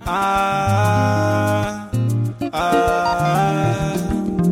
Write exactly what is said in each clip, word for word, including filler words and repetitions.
Ah, ah,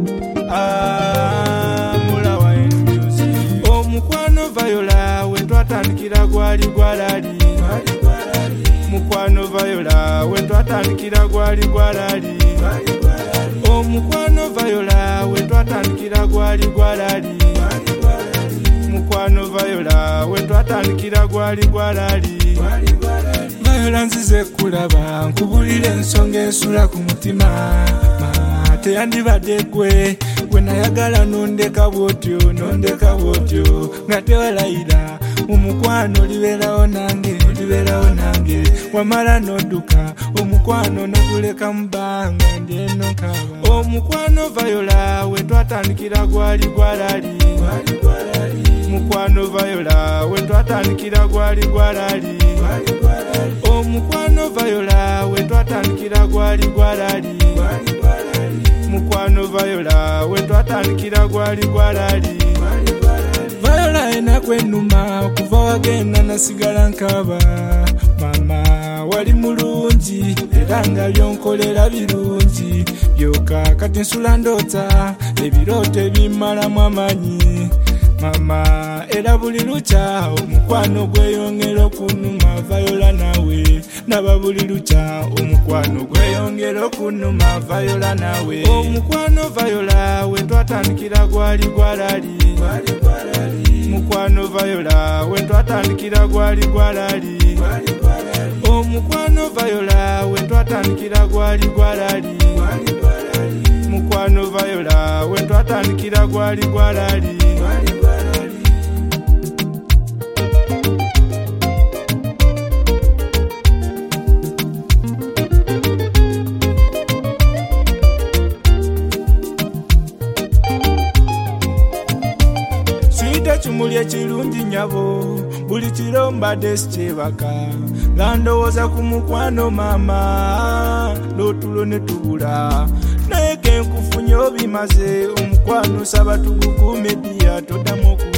ah, mulawa music. Omukwano Viola wetwatandikira gwali gwalali. Mukwano Viola wetwatandikira gwali gwalali. Omukwano Viola wetwatandikira gwali gwalali. Mukwano Viola wetwatandikira gwali gwalali. Viola nzize kulaba nkubulira ensonga esula ku mutima. Mama teyandibadde gwe gwe nayagala nondeka bwotyo nondeka bwotyo nga tewalayira omukwano liberawo nange liberawo nange wamala nodduka omukwano noguleka mu bbanga ndyeno nkaba. Omukwano Viola wetwatandikira gwali gwalali. Mukwano Viola wetwatandikira gwali gwalali. Omukwano Viola wetwatandikira gwali gwalali. Mukwano Viola wetwatandikira gwali gwalali. Viola ena kwenuma okuva wagenda nasigala nkaba. Mama wali mulungi era nga byonkolera birungi byoka kati nsula ndoota ebirooto ebimalamu amanyi. Mama era buli lukya omukwano gweyongera okunuma Viola nawe naba buli lukya omukwano gweyongera okunuma Viola nawe. Omukwano Viola wetwatandikira gwali gwalali. Mukwano Viola wetwatandikira gwali gwalali. Omukwano Viola wetwatandikira gwali gwalali. Mukwano Viola wetwatandikira gwali gwalali. Kimuli ekirungi nyabo buli kiro mbadde sikyebaka nga ndowooza ku mukwano maama lw'otulo ne tubula naye ke nkufunye obimaze omukwano saba tugukuume ddiya toddamu oku